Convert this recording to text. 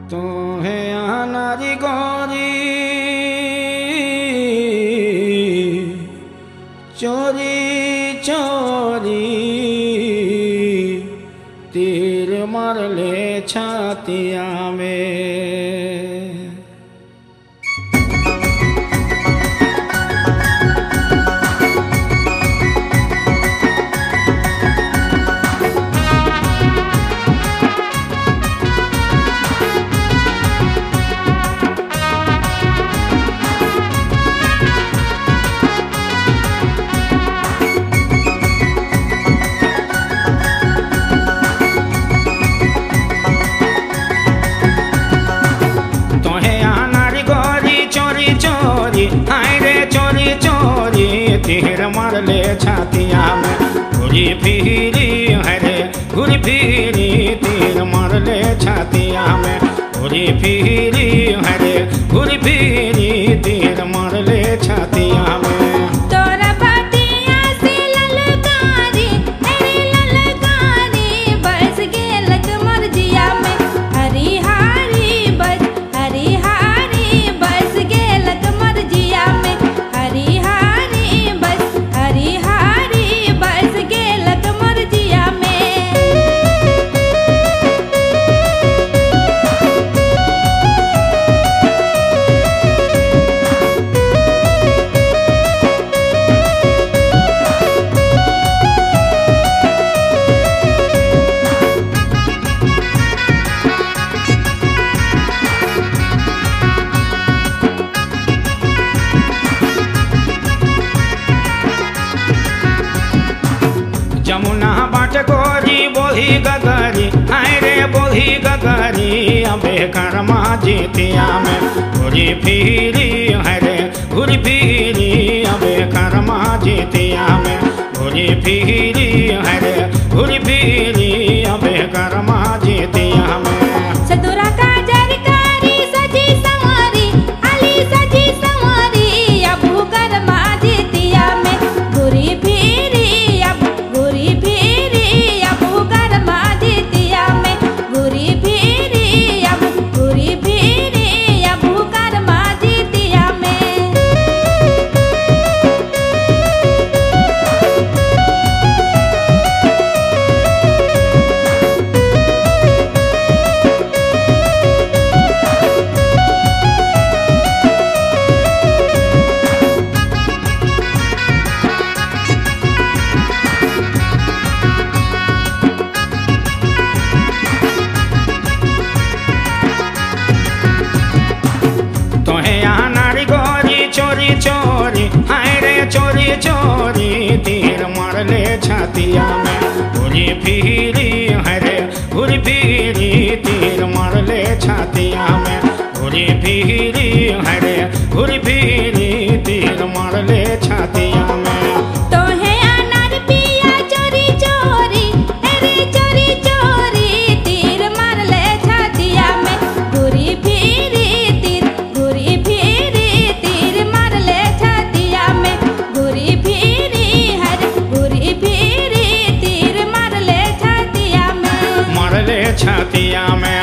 तोहे आनारी गोरी चोरी चोरी तीर मार ले छातिया में। तीर मार ले छातिया में घुरी फिरी हरे घुरी फिरी तीर मार ले छातिया में घुरी फिरी हरे घुरी फिरी तीर मार ले छातिया में। जमुना बाट गोरी बोही गगरी हाय रे बोही गगरी अबे कर्मा जीतिया में घुरी फिरी हाय रे घुरी फिरी अबे कर्मा जीतिया में घुरी फिरी हाय रे घुरी फिरी अबे कर्मा जीतिया में। सदुरा का जरकारी सजी संवारी अली सजी संवारी अबू कर्मा जीतिया में घुरी फिरी चोरी चोरी हाय रे चोरी चोरी तीर मार ले छातिया में घुरी फिरी हाय रे घुरी फिरी तीर मार ले छातिया में घुरी फिरी हाय रे घुरी फिरी तीर मार ले छातिया में। छातिया में